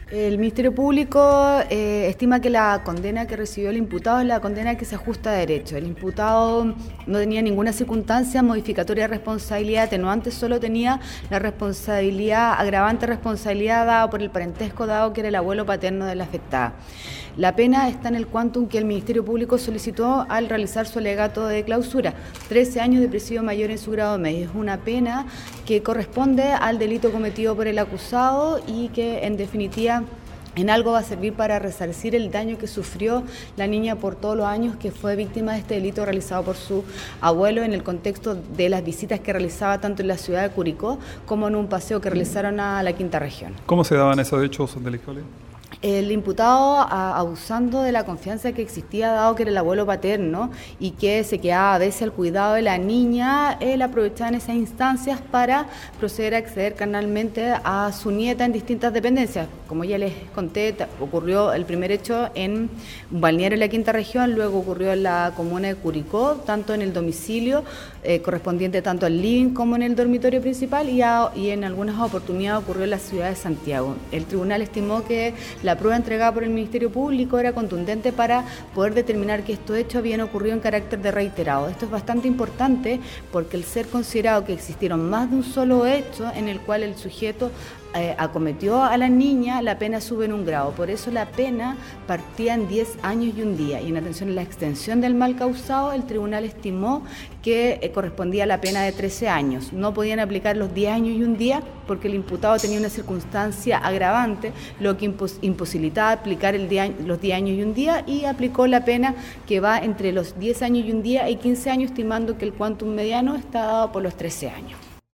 El Ministerio Público estima que la condena que recibió el imputado es la condena que se ajusta a derecho. El imputado no tenía ninguna circunstancia modificatoria de responsabilidad atenuante, solo tenía la responsabilidad, agravante responsabilidad dada por el parentesco dado que era el abuelo paterno de la afectada. La pena está en el quantum que el Ministerio Público solicitó al realizar su alegato de clausura, 13 años de presidio mayor en su grado medio. Es una pena que corresponde al delito cometido por el acusado y que en definitiva en algo va a servir para resarcir el daño que sufrió la niña por todos los años que fue víctima de este delito realizado por su abuelo en el contexto de las visitas que realizaba tanto en la ciudad de Curicó como en un paseo que realizaron a la Quinta Región. ¿Cómo se daban esos hechos delictuales? El imputado, abusando de la confianza que existía, dado que era el abuelo paterno y que se quedaba a veces al cuidado de la niña, él aprovechaba en esas instancias para proceder a acceder carnalmente a su nieta en distintas dependencias. Como ya les conté, ocurrió el primer hecho en un balneario en la Quinta Región, luego ocurrió en la comuna de Curicó, tanto en el domicilio correspondiente tanto al living como en el dormitorio principal y en algunas oportunidades ocurrió en la ciudad de Santiago. El tribunal estimó que la prueba entregada por el Ministerio Público era contundente para poder determinar que estos hechos habían ocurrido en carácter de reiterado. Esto es bastante importante porque el ser considerado que existieron más de un solo hecho en el cual el sujeto acometió a la niña, la pena sube en un grado. Por eso la pena partía en 10 años y un día. Y en atención a la extensión del mal causado, el tribunal estimó que correspondía a la pena de 13 años. No podían aplicar los 10 años y un día porque el imputado tenía una circunstancia agravante, lo que imposibilitaba aplicar los 10 años y un día, y aplicó la pena que va entre los 10 años y un día y 15 años, estimando que el quantum mediano está dado por los 13 años.